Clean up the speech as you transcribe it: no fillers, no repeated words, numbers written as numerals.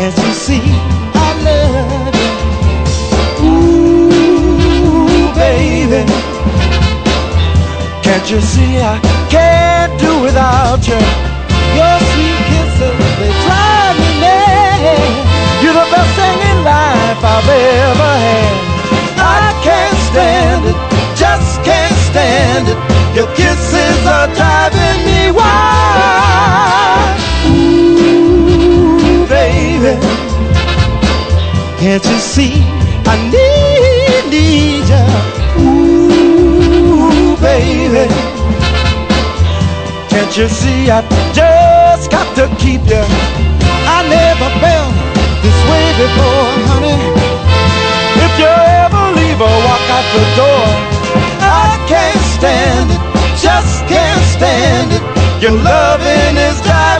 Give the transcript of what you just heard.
Can't you see I love you? Ooh, baby. Can't you see I can't do without you? Your sweet kisses, they drive me mad. You're the best thing in life I've ever had. I can't stand it, just can't stand it. Your kisses are driving me wild. Ooh, baby. Can't you see I need you? Ooh, baby. Can't you see I just got to keep you? I never felt this way before, honey. If you ever leave or walk out the door, I can't stand it, just can't stand it. Your loving is dying.